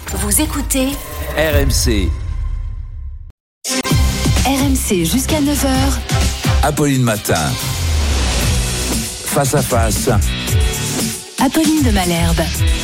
Vous écoutez RMC. RMC jusqu'à 9h. Apolline Matin. Face à face. Apolline de Malherbe.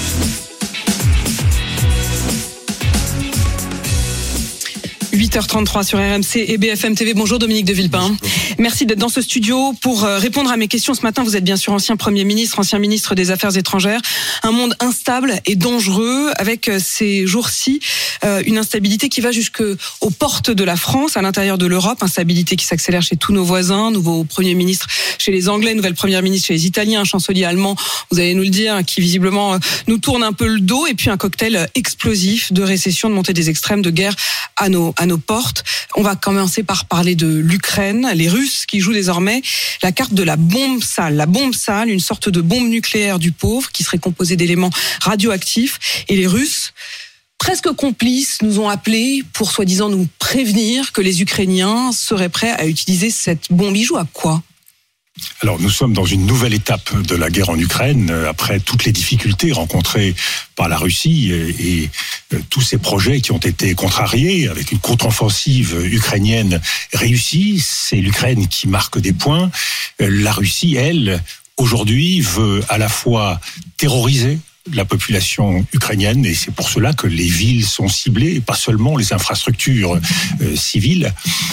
– 8h33 sur RMC et BFM TV. Bonjour Dominique de Villepin. Bonjour. Merci d'être dans ce studio pour répondre à mes questions. Ce matin, vous êtes bien sûr ancien Premier ministre, ancien ministre des Affaires étrangères. Un monde instable et dangereux avec ces jours-ci une instabilité qui va jusqu'aux portes de la France, à l'intérieur de l'Europe. Instabilité qui s'accélère chez tous nos voisins. Nouveau Premier ministre chez les Anglais, nouvelle Première ministre chez les Italiens, un chancelier allemand, vous allez nous le dire, qui visiblement nous tourne un peu le dos. Et puis un cocktail explosif de récession, de montée des extrêmes, de guerre à nos portes. On va commencer par parler de l'Ukraine, les Russes qui jouent désormais la carte de la bombe sale. La bombe sale, une sorte de bombe nucléaire du pauvre qui serait composée d'éléments radioactifs. Et les Russes, presque complices, nous ont appelés pour soi-disant nous prévenir que les Ukrainiens seraient prêts à utiliser cette bombe. Ils jouent à quoi ? Alors, nous sommes dans une nouvelle étape de la guerre en Ukraine, après toutes les difficultés rencontrées par la Russie et tous ces projets qui ont été contrariés avec une contre-offensive ukrainienne réussie. C'est l'Ukraine qui marque des points. La Russie, elle, aujourd'hui, veut à la fois terroriser la population ukrainienne, et c'est pour cela que les villes sont ciblées, pas seulement les infrastructures civiles,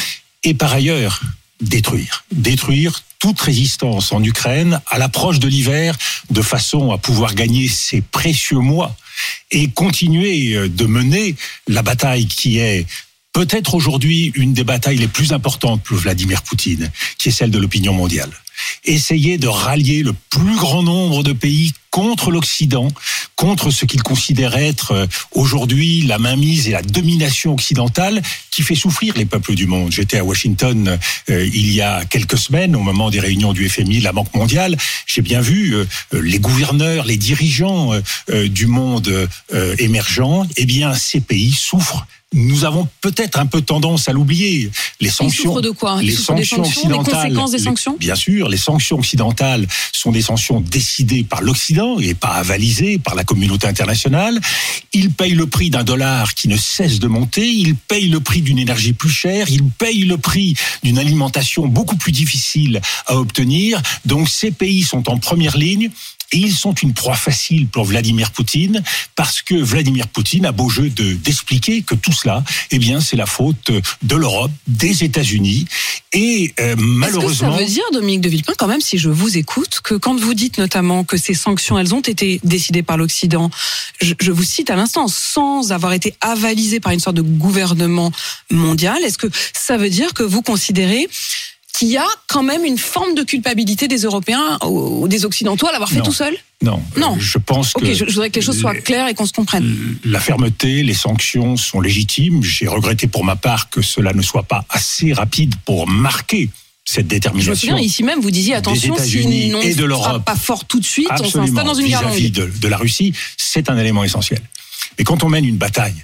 et par ailleurs détruire toute résistance en Ukraine à l'approche de l'hiver, de façon à pouvoir gagner ces précieux mois et continuer de mener la bataille qui est peut-être aujourd'hui une des batailles les plus importantes pour Vladimir Poutine, qui est celle de l'opinion mondiale. Essayer de rallier le plus grand nombre de pays contre l'Occident, contre ce qu'il considère être aujourd'hui la mainmise et la domination occidentale qui fait souffrir les peuples du monde. J'étais à Washington il y a quelques semaines, au moment des réunions du FMI, de la Banque mondiale. J'ai bien vu les gouverneurs, les dirigeants du monde émergent. Eh bien, ces pays souffrent. Nous avons peut-être un peu tendance à l'oublier. Les sanctions. Ils souffrent de quoi ? Les sanctions occidentales. Les conséquences des sanctions ? Bien sûr, les sanctions occidentales sont des sanctions décidées par l'Occident et pas avalisées par la communauté internationale. Ils payent le prix d'un dollar qui ne cesse de monter. Ils payent le prix d'une énergie plus chère. Ils payent le prix d'une alimentation beaucoup plus difficile à obtenir. Donc ces pays sont en première ligne. Et ils sont une proie facile pour Vladimir Poutine, parce que Vladimir Poutine a beau jeu d'expliquer que tout cela, eh bien, c'est la faute de l'Europe, des États-Unis, et malheureusement. Est-ce que ça veut dire, Dominique de Villepin, quand même, si je vous écoute, que quand vous dites notamment que ces sanctions, elles ont été décidées par l'Occident, je vous cite à l'instant, sans avoir été avalisées par une sorte de gouvernement mondial, est-ce que ça veut dire que vous considérez qu'il y a quand même une forme de culpabilité des Européens ou des Occidentaux à l'avoir fait tout seul ? Non. Je pense que... Je voudrais que les choses soient claires et qu'on se comprenne. La fermeté, les sanctions sont légitimes. J'ai regretté pour ma part que cela ne soit pas assez rapide pour marquer cette détermination. Je me souviens, ici même, vous disiez, attention, si on ne frappe pas fort tout de suite, on s'installe dans une guerre longue. Vis-à-vis de la Russie, c'est un élément essentiel. Mais quand on mène une bataille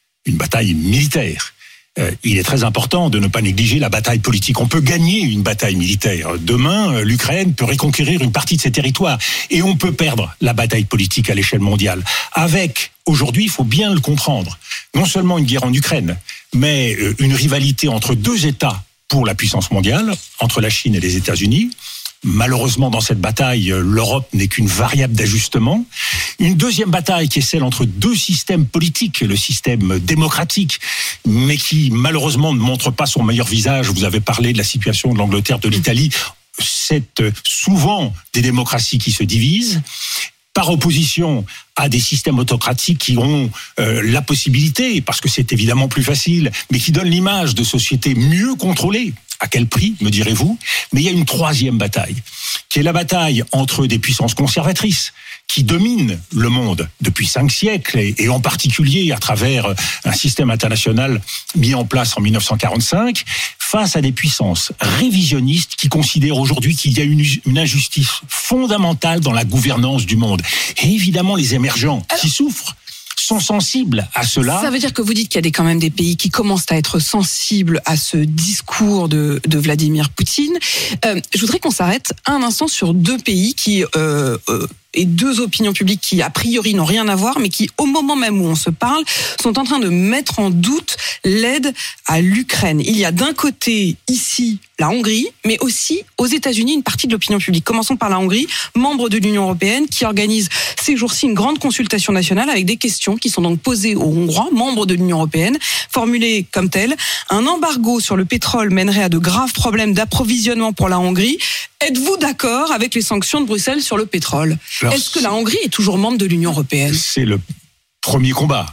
militaire, il est très important de ne pas négliger la bataille politique. On peut gagner une bataille militaire. Demain, l'Ukraine peut reconquérir une partie de ses territoires. Et on peut perdre la bataille politique à l'échelle mondiale. Avec, aujourd'hui, il faut bien le comprendre, non seulement une guerre en Ukraine, mais une rivalité entre deux États pour la puissance mondiale, entre la Chine et les États-Unis. Malheureusement, dans cette bataille, l'Europe n'est qu'une variable d'ajustement. Une deuxième bataille qui est celle entre deux systèmes politiques, le système démocratique, mais qui malheureusement ne montre pas son meilleur visage. Vous avez parlé de la situation de l'Angleterre, de l'Italie. C'est souvent des démocraties qui se divisent, par opposition à des systèmes autocratiques qui ont la possibilité, parce que c'est évidemment plus facile, mais qui donnent l'image de sociétés mieux contrôlées. À quel prix, me direz-vous ? Mais il y a une troisième bataille, qui est la bataille entre des puissances conservatrices, qui dominent le monde depuis 5 siècles, et en particulier à travers un système international mis en place en 1945, face à des puissances révisionnistes qui considèrent aujourd'hui qu'il y a une injustice fondamentale dans la gouvernance du monde. Et évidemment, les émergents qui souffrent sont sensibles à cela. Ça veut dire que vous dites qu'il y a quand même des pays qui commencent à être sensibles à ce discours de Vladimir Poutine. Je voudrais qu'on s'arrête un instant sur 2 pays qui et deux opinions publiques qui, a priori, n'ont rien à voir, mais qui, au moment même où on se parle, sont en train de mettre en doute l'aide à l'Ukraine. Il y a d'un côté, ici, la Hongrie, mais aussi aux États-Unis, une partie de l'opinion publique. Commençons par la Hongrie, membre de l'Union européenne, qui organise ces jours-ci une grande consultation nationale avec des questions qui sont donc posées aux Hongrois, membres de l'Union européenne, formulées comme telles. Un embargo sur le pétrole mènerait à de graves problèmes d'approvisionnement pour la Hongrie. Êtes-vous d'accord avec les sanctions de Bruxelles sur le pétrole ? Alors, est-ce que la Hongrie est toujours membre de l'Union européenne ? C'est le premier combat.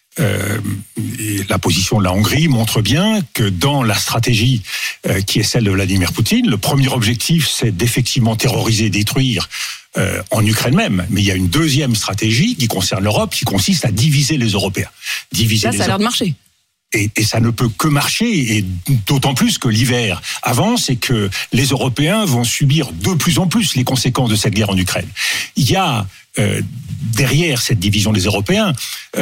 Et la position de la Hongrie montre bien que dans la stratégie qui est celle de Vladimir Poutine, le premier objectif, c'est d'effectivement terroriser, détruire en Ukraine même. Mais il y a une deuxième stratégie qui concerne l'Europe, qui consiste à diviser les Européens. Ça a l'air de marcher. Et ça ne peut que marcher, et d'autant plus que l'hiver avance et que les Européens vont subir de plus en plus les conséquences de cette guerre en Ukraine. Il y a derrière cette division des Européens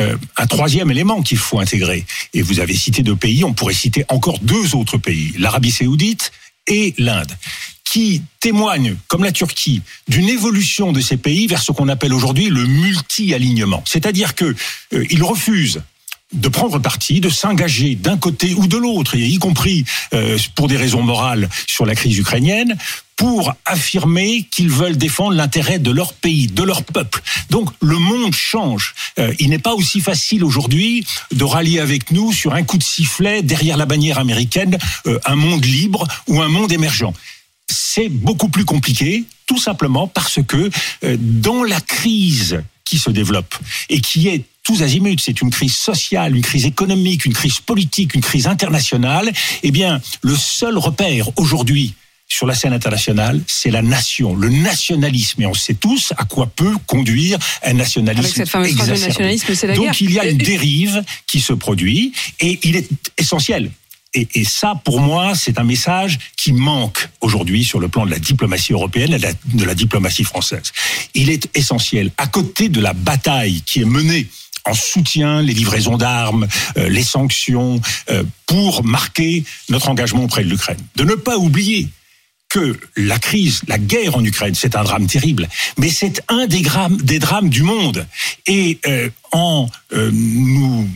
un troisième élément qu'il faut intégrer. Et vous avez cité deux pays, on pourrait citer encore deux autres pays, l'Arabie Saoudite et l'Inde, qui témoignent, comme la Turquie, d'une évolution de ces pays vers ce qu'on appelle aujourd'hui le multi-alignement. C'est-à-dire qu'ils refusent de prendre parti, de s'engager d'un côté ou de l'autre, y compris pour des raisons morales sur la crise ukrainienne, pour affirmer qu'ils veulent défendre l'intérêt de leur pays, de leur peuple. Donc le monde change. Il n'est pas aussi facile aujourd'hui de rallier avec nous sur un coup de sifflet derrière la bannière américaine un monde libre ou un monde émergent. C'est beaucoup plus compliqué, tout simplement parce que dans la crise qui se développe et qui est tous azimuts, c'est une crise sociale, une crise économique, une crise politique, une crise internationale, eh bien, le seul repère aujourd'hui sur la scène internationale, c'est la nation, le nationalisme. Et on sait tous à quoi peut conduire un nationalisme avec cette fameuse phrase, le nationalisme, c'est la guerre. Donc il y a une dérive qui se produit et il est essentiel. Et ça, pour moi, c'est un message qui manque aujourd'hui sur le plan de la diplomatie européenne et de la diplomatie française. Il est essentiel, à côté de la bataille qui est menée en soutien, les livraisons d'armes, les sanctions, pour marquer notre engagement auprès de l'Ukraine, de ne pas oublier que la crise, la guerre en Ukraine, c'est un drame terrible, mais c'est un des drames du monde. Et en nous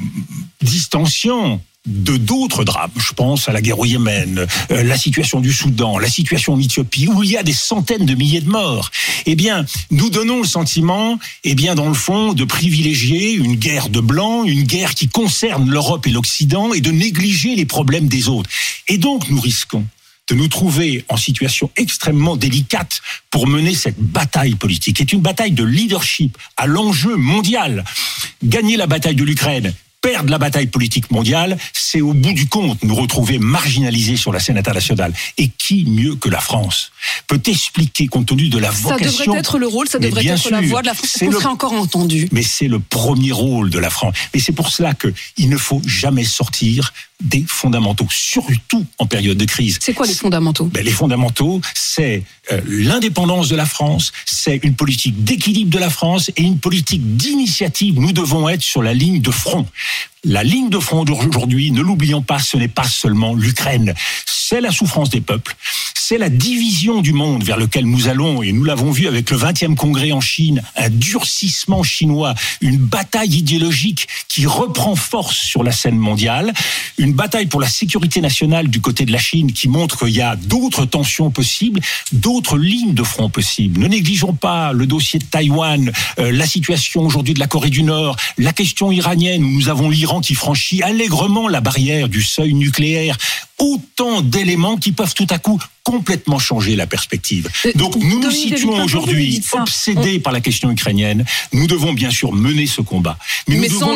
distanciant de d'autres drames, je pense à la guerre au Yémen, la situation du Soudan, la situation en Éthiopie, où il y a des centaines de milliers de morts, eh bien, nous donnons le sentiment, eh bien, dans le fond, de privilégier une guerre de blancs, une guerre qui concerne l'Europe et l'Occident, et de négliger les problèmes des autres. Et donc, nous risquons de nous trouver en situation extrêmement délicate pour mener cette bataille politique, qui est une bataille de leadership à l'enjeu mondial. Gagner la bataille de l'Ukraine, perdre la bataille politique mondiale, c'est au bout du compte nous retrouver marginalisés sur la scène internationale. Et qui mieux que la France peut expliquer, compte tenu de la vocation... Ça devrait être le rôle, ça devrait être la voix de la France, qu'on serait encore entendu. Mais c'est le premier rôle de la France. Mais c'est pour cela qu'il ne faut jamais sortir des fondamentaux, surtout en période de crise. C'est quoi les fondamentaux ? Les fondamentaux, c'est l'indépendance de la France, c'est une politique d'équilibre de la France et une politique d'initiative. Nous devons être sur la ligne de front. La ligne de front d'aujourd'hui, ne l'oublions pas, ce n'est pas seulement l'Ukraine. C'est la souffrance des peuples, c'est la division du monde vers lequel nous allons, et nous l'avons vu avec le 20e congrès en Chine, un durcissement chinois, une bataille idéologique qui reprend force sur la scène mondiale, une bataille pour la sécurité nationale du côté de la Chine qui montre qu'il y a d'autres tensions possibles, d'autres lignes de front possibles. Ne négligeons pas le dossier de Taïwan, la situation aujourd'hui de la Corée du Nord, la question iranienne où nous avons l'Iran qui franchit allègrement la barrière du seuil nucléaire. Autant d'éléments qui peuvent tout à coup complètement changer la perspective. Donc nous nous situons aujourd'hui obsédés par la question ukrainienne. Nous devons bien sûr mener ce combat. Mais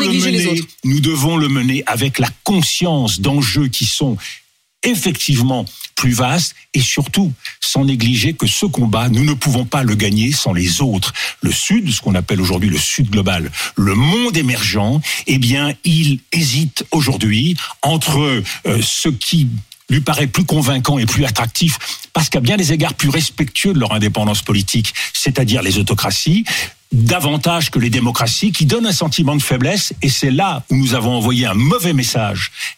nous devons le mener avec la conscience d'enjeux qui sont effectivement plus vaste et surtout sans négliger que ce combat, nous ne pouvons pas le gagner sans les autres. Le Sud, ce qu'on appelle aujourd'hui le Sud global, le monde émergent, eh bien, il hésite aujourd'hui entre ce qui lui paraît plus convaincant et plus attractif, parce qu'à bien des égards plus respectueux de leur indépendance politique, c'est-à-dire les autocraties, davantage que les démocraties, qui donnent un sentiment de faiblesse, et c'est là où nous avons envoyé un mauvais message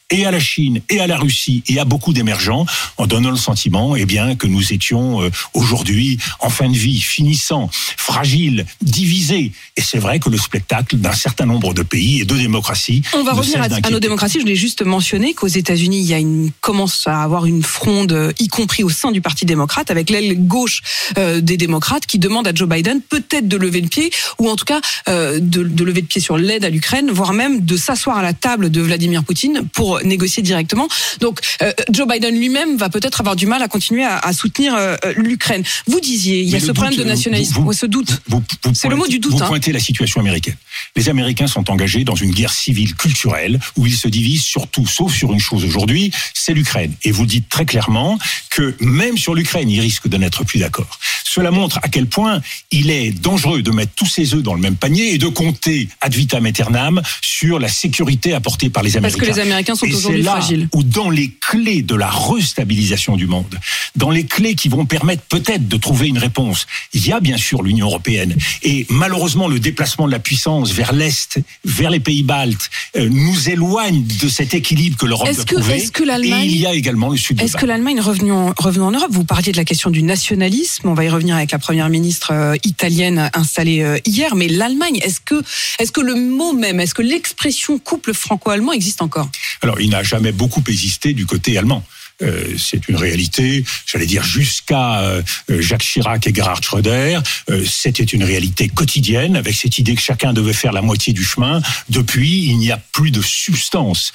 et à la Chine, et à la Russie, et à beaucoup d'émergents, en donnant le sentiment, que nous étions aujourd'hui en fin de vie, finissant, fragiles, divisés. Et c'est vrai que le spectacle d'un certain nombre de pays et de démocraties. On va revenir à nos démocraties. Je l'ai juste mentionné qu'aux États-Unis, commence à avoir une fronde, y compris au sein du Parti démocrate, avec l'aile gauche des démocrates qui demande à Joe Biden peut-être de lever le pied, ou en tout cas de lever le pied sur l'aide à l'Ukraine, voire même de s'asseoir à la table de Vladimir Poutine pour négocier directement. Donc Joe Biden lui-même va peut-être avoir du mal à continuer à soutenir l'Ukraine. Vous disiez, il y a ce problème de nationalisme, ce doute. C'est le mot du doute. Vous pointez la situation américaine. Les Américains sont engagés dans une guerre civile culturelle où ils se divisent sur tout, sauf sur une chose aujourd'hui, c'est l'Ukraine. Et vous dites très clairement que même sur l'Ukraine, ils risquent de n'être plus d'accord. Cela montre à quel point il est dangereux de mettre tous ses œufs dans le même panier et de compter ad vitam aeternam sur la sécurité apportée par les Américains. Parce que les Américains sont aujourd'hui fragiles. Ou dans les clés de la restabilisation du monde, dans les clés qui vont permettre peut-être de trouver une réponse, il y a bien sûr l'Union européenne. Et malheureusement, le déplacement de la puissance vers l'Est, vers les pays baltes, nous éloigne de cet équilibre que l'Europe doit trouver. Et il y a également le Sud. Est-ce que l'Allemagne, revenons en Europe, vous parliez de la question du nationalisme, on va y revenir avec la première ministre italienne installée hier, mais l'Allemagne, est-ce que le mot même, est-ce que l'expression couple franco-allemand existe encore ? Alors, il n'a jamais beaucoup existé du côté allemand. C'est une réalité, j'allais dire jusqu'à Jacques Chirac et Gerhard Schröder, c'était une réalité quotidienne avec cette idée que chacun devait faire la moitié du chemin. Depuis, il n'y a plus de substance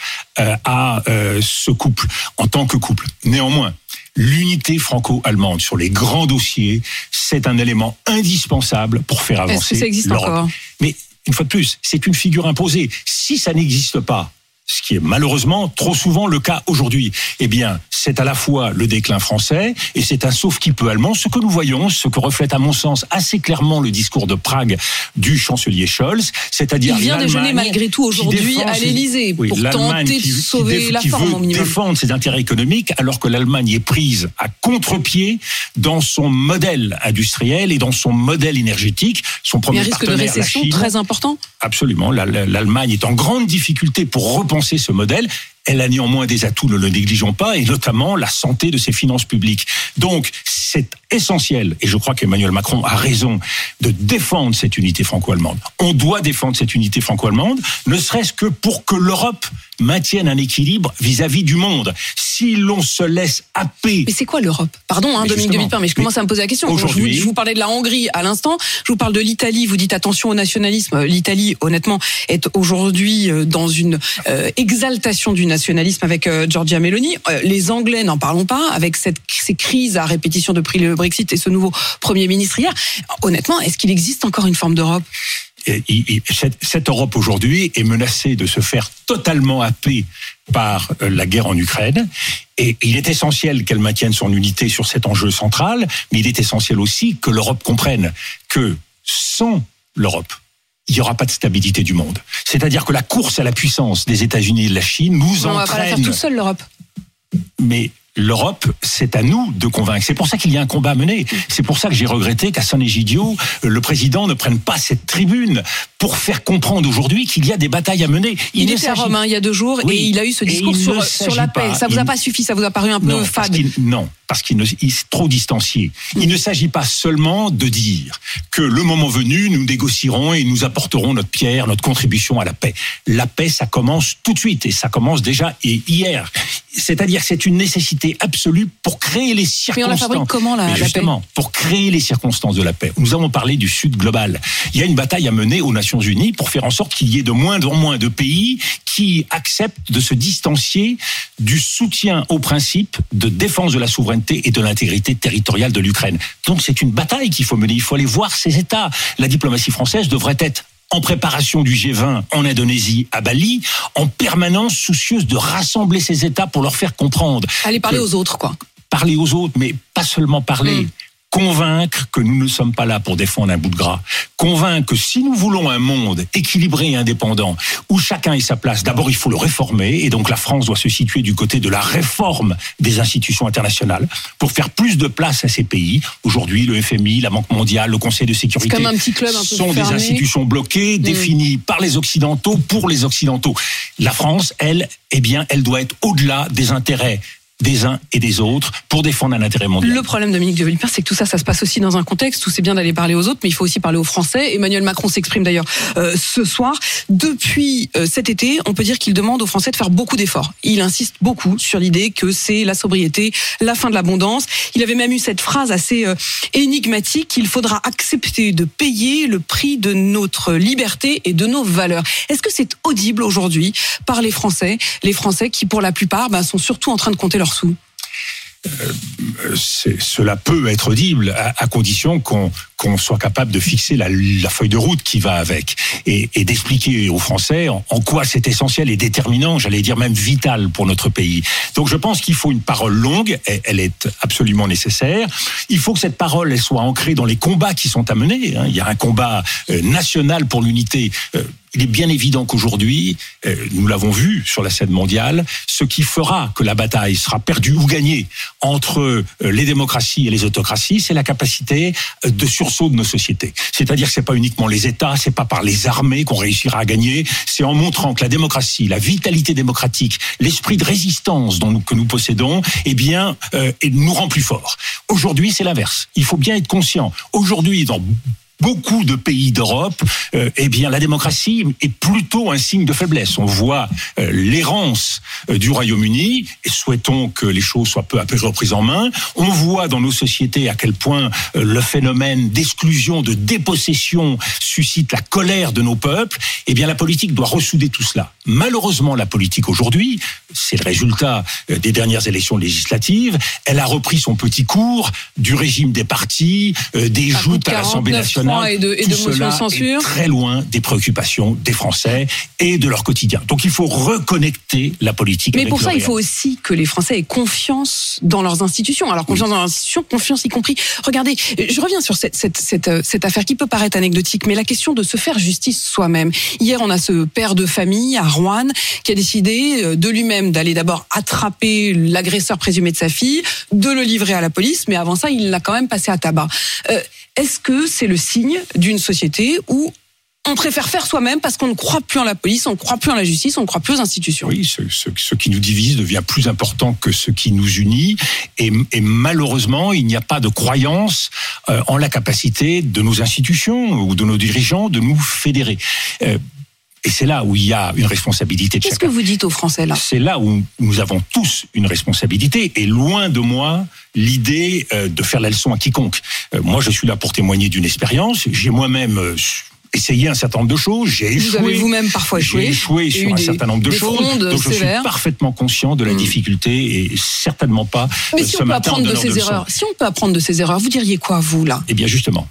à ce couple en tant que couple. Néanmoins, l'unité franco-allemande sur les grands dossiers, c'est un élément indispensable pour faire avancer l'Europe. Est-ce que ça existe encore ? Mais une fois de plus, c'est une figure imposée. Si ça n'existe pas, ce qui est malheureusement trop souvent le cas aujourd'hui, c'est à la fois le déclin français et c'est un sauf-qui-peut allemand. Ce que nous voyons, ce que reflète à mon sens assez clairement le discours de Prague du chancelier Scholz, c'est-à-dire il vient déjeuner malgré tout aujourd'hui à l'Élysée pour tenter de sauver la forme au minimum. Qui veut défendre ses intérêts économiques alors que l'Allemagne est prise à contre-pied dans son modèle industriel et dans son modèle énergétique. Son premier partenaire, risque de récession la Chine, très important. Absolument. L'Allemagne est en grande difficulté pour repenser ce modèle. Elle a néanmoins des atouts, ne le négligeons pas, et notamment la santé de ses finances publiques. Donc, c'est essentiel, et je crois qu'Emmanuel Macron a raison, de défendre cette unité franco-allemande. On doit défendre cette unité franco-allemande, ne serait-ce que pour que l'Europe maintienne un équilibre vis-à-vis du monde. Si l'on se laisse happer... Mais c'est quoi l'Europe ? Pardon, Dominique de Villepin, mais je commence à me poser la question. Aujourd'hui, je vous parlais de la Hongrie à l'instant, je vous parle de l'Italie, vous dites attention au nationalisme. L'Italie, honnêtement, est aujourd'hui dans une exaltation du nationalisme avec Giorgia Meloni. Les Anglais, n'en parlons pas, avec ces crises à répétition depuis le Brexit et ce nouveau Premier ministre hier. Honnêtement, est-ce qu'il existe encore une forme d'Europe ? Cette Europe aujourd'hui est menacée de se faire totalement happer par la guerre en Ukraine. Et il est essentiel qu'elle maintienne son unité sur cet enjeu central, mais il est essentiel aussi que l'Europe comprenne que sans l'Europe, il n'y aura pas de stabilité du monde. C'est-à-dire que la course à la puissance des États-Unis et de la Chine nous entraîne... On va pas la faire tout seul, l'Europe. Mais l'Europe, c'est à nous de convaincre. C'est pour ça qu'il y a un combat à mener. C'est pour ça que j'ai regretté qu'à San Egidio, le président ne prenne pas cette tribune pour faire comprendre aujourd'hui qu'il y a des batailles à mener. Il était à Rome il y a 2 jours et il a eu ce discours sur la paix. Ça vous a pas suffi, ça vous a paru un peu fade? Non, parce qu'il est trop distancié. Il ne s'agit pas seulement de dire que le moment venu, nous négocierons et nous apporterons notre pierre, notre contribution à la paix. La paix, ça commence tout de suite et ça commence déjà hier. C'est-à-dire que c'est une nécessité absolue pour créer les circonstances. Mais on la fabrique comment, la paix ? Pour créer les circonstances de la paix. Nous avons parlé du Sud global. Il y a une bataille à mener aux Nations Unies pour faire en sorte qu'il y ait de moins en moins de pays qui acceptent de se distancier du soutien au principe de défense de la souveraineté et de l'intégrité territoriale de l'Ukraine. Donc c'est une bataille qu'il faut mener. Il faut aller voir ces États. La diplomatie française devrait être en préparation du G20 en Indonésie, à Bali, en permanence soucieuse de rassembler ces États pour leur faire comprendre. Aller parler aux autres, quoi. Parler aux autres, mais pas seulement parler. convaincre que nous ne sommes pas là pour défendre un bout de gras, convaincre que si nous voulons un monde équilibré et indépendant, où chacun ait sa place, d'abord il faut le réformer, et donc la France doit se situer du côté de la réforme des institutions internationales, pour faire plus de place à ces pays. Aujourd'hui, le FMI, la Banque mondiale, le Conseil de sécurité, c'est comme un petit club un peu sont fermé. des institutions bloquées, définies par les Occidentaux, pour les Occidentaux. La France, elle, elle doit être au-delà des intérêts des uns et des autres pour défendre un intérêt mondial. Le problème, Dominique de Villepin, c'est que tout ça, ça se passe aussi dans un contexte où c'est bien d'aller parler aux autres, mais il faut aussi parler aux Français. Emmanuel Macron s'exprime d'ailleurs ce soir. Depuis cet été, on peut dire qu'il demande aux Français de faire beaucoup d'efforts. Il insiste beaucoup sur l'idée que c'est la sobriété, la fin de l'abondance. Il avait même eu cette phrase assez énigmatique qu'il faudra accepter de payer le prix de notre liberté et de nos valeurs. Est-ce que c'est audible aujourd'hui par les Français qui, pour la plupart, sont surtout en train de compter leurs sous? Cela peut être audible à condition qu'on soit capable de fixer la feuille de route qui va avec et d'expliquer aux Français en quoi c'est essentiel et déterminant, j'allais dire même vital pour notre pays. Donc je pense qu'il faut une parole longue, elle est absolument nécessaire. Il faut que cette parole elle soit ancrée dans les combats qui sont à mener. Il y a un combat national pour l'unité. Il est bien évident qu'aujourd'hui, nous l'avons vu sur la scène mondiale, ce qui fera que la bataille sera perdue ou gagnée entre les démocraties et les autocraties, c'est la capacité de sursaut de nos sociétés. C'est-à-dire que c'est pas uniquement les États, c'est pas par les armées qu'on réussira à gagner, c'est en montrant que la démocratie, la vitalité démocratique, l'esprit de résistance que nous possédons, nous rend plus forts. Aujourd'hui, c'est l'inverse. Il faut bien être conscient. Aujourd'hui, dans beaucoup de pays d'Europe, la démocratie est plutôt un signe de faiblesse. On voit l'errance du Royaume-Uni, et souhaitons que les choses soient peu à peu reprises en main. On voit dans nos sociétés à quel point le phénomène d'exclusion, de dépossession suscite la colère de nos peuples. La politique doit ressouder tout cela. Malheureusement, la politique aujourd'hui, c'est le résultat des dernières élections législatives, elle a repris son petit cours du régime des partis, des joutes à l'Assemblée nationale. Et de motions de censure. Est très loin des préoccupations des Français et de leur quotidien. Donc il faut reconnecter la politique. Mais pour ça, il faut aussi que les Français aient confiance dans leurs institutions. Alors confiance dans leurs institutions, confiance y compris. Regardez, je reviens sur cette affaire qui peut paraître anecdotique, mais la question de se faire justice soi-même. Hier, on a ce père de famille à Roanne qui a décidé de lui-même d'aller d'abord attraper l'agresseur présumé de sa fille, de le livrer à la police, mais avant ça, il l'a quand même passé à tabac. Est-ce que c'est le signe d'une société où on préfère faire soi-même parce qu'on ne croit plus en la police, on ne croit plus en la justice, on ne croit plus aux institutions? Oui, ce qui nous divise devient plus important que ce qui nous unit. Et malheureusement, il n'y a pas de croyance en la capacité de nos institutions ou de nos dirigeants de nous fédérer. Et c'est là où il y a une responsabilité de chacun. Qu'est-ce que vous dites aux Français là ? C'est là où nous avons tous une responsabilité. Et loin de moi l'idée de faire la leçon à quiconque. Moi, je suis là pour témoigner d'une expérience. J'ai moi-même essayé un certain nombre de choses. J'ai échoué. Vous avez vous-même parfois échoué. J'ai échoué sur un certain nombre de choses. Donc je suis parfaitement conscient de la difficulté et certainement pas Mais si on peut apprendre de ces erreurs, si on peut apprendre de ces erreurs, vous diriez quoi, vous, là ? Eh bien, justement,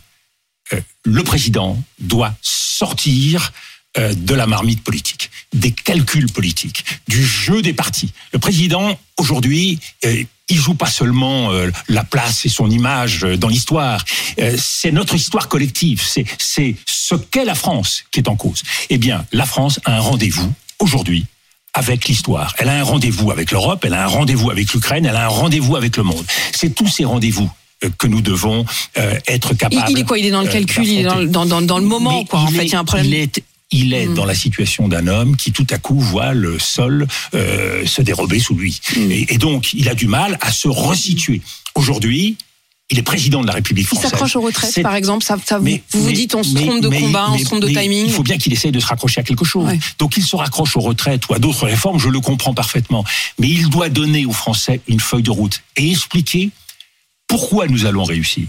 le président doit sortir de la marmite politique, des calculs politiques, du jeu des partis. Le président, aujourd'hui, il joue pas seulement la place et son image dans l'histoire, c'est notre histoire collective, c'est ce qu'est la France qui est en cause. Eh bien, la France a un rendez-vous aujourd'hui avec l'histoire. Elle a un rendez-vous avec l'Europe, elle a un rendez-vous avec l'Ukraine, elle a un rendez-vous avec le monde. C'est tous ces rendez-vous que nous devons être capables. Il est quoi ? Il est dans le calcul, il est dans le moment, quoi. En fait, il y a un problème. Il est dans la situation d'un homme qui tout à coup voit le sol se dérober sous lui. Et donc, il a du mal à se resituer. Aujourd'hui, il est président de la République française. Il s'accroche aux retraites, par exemple. Vous dites, on se trompe de combat, on se trompe de timing. Il faut bien qu'il essaye de se raccrocher à quelque chose. Ouais. Donc, il se raccroche aux retraites ou à d'autres réformes, je le comprends parfaitement. Mais il doit donner aux Français une feuille de route et expliquer pourquoi nous allons réussir.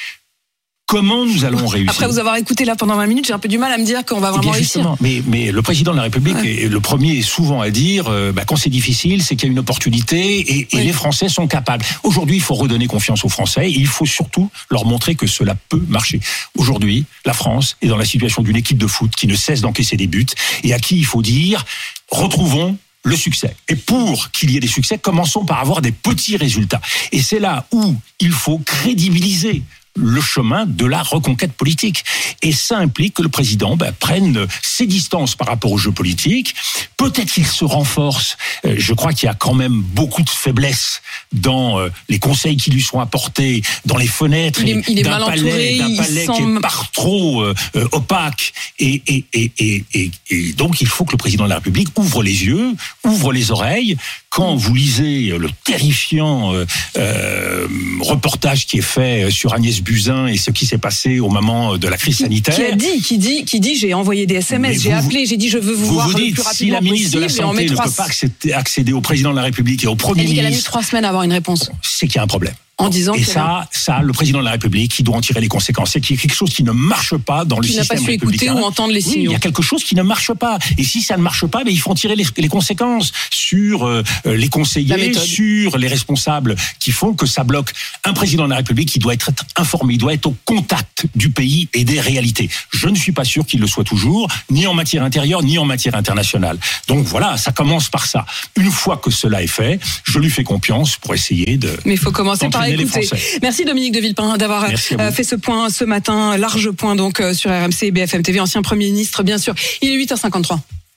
Comment nous allons réussir ? Après vous avoir écouté là pendant 20 minutes, j'ai un peu du mal à me dire qu'on va vraiment réussir. Mais le président de la République est le premier souvent à dire quand c'est difficile, c'est qu'il y a une opportunité et les Français sont capables. Aujourd'hui, il faut redonner confiance aux Français et il faut surtout leur montrer que cela peut marcher. Aujourd'hui, la France est dans la situation d'une équipe de foot qui ne cesse d'encaisser des buts et à qui il faut dire retrouvons le succès. Et pour qu'il y ait des succès, commençons par avoir des petits résultats. Et c'est là où il faut crédibiliser le chemin de la reconquête politique. Et ça implique que le président prenne ses distances par rapport au jeu politique. Peut-être qu'il se renforce. Je crois qu'il y a quand même beaucoup de faiblesses dans les conseils qui lui sont apportés, dans les fenêtres il est d'un mal palais, entouré, qui est par trop opaque. Et donc il faut que le président de la République ouvre les yeux, ouvre les oreilles. Quand vous lisez le terrifiant reportage qui est fait sur Agnès Buzyn et ce qui s'est passé au moment de la crise sanitaire. Qui dit j'ai envoyé des SMS, j'ai appelé, j'ai dit je veux vous voir le plus rapidement si la ministre de la Santé ne peut pas accéder au président de la République et au Premier ministre. Elle a mis 3 semaines à avoir une réponse. C'est qu'il y a un problème. En disant et ça, le président de la République, il doit en tirer les conséquences. C'est qu'il y a quelque chose qui ne marche pas dans le système républicain. Tu n'as pas su écouter ou entendre les signaux. Il y a quelque chose qui ne marche pas. Et si ça ne marche pas, il faut en tirer les conséquences sur les conseillers, sur les responsables qui font que ça bloque. Un président de la République, il doit être informé, il doit être au contact du pays et des réalités. Je ne suis pas sûr qu'il le soit toujours, ni en matière intérieure, ni en matière internationale. Donc voilà, ça commence par ça. Une fois que cela est fait, je lui fais confiance pour essayer de... Mais il faut commencer par écouter. Merci Dominique de Villepin d'avoir fait ce point ce matin, large point donc sur RMC et BFM TV, ancien Premier ministre bien sûr. Il est 8h53.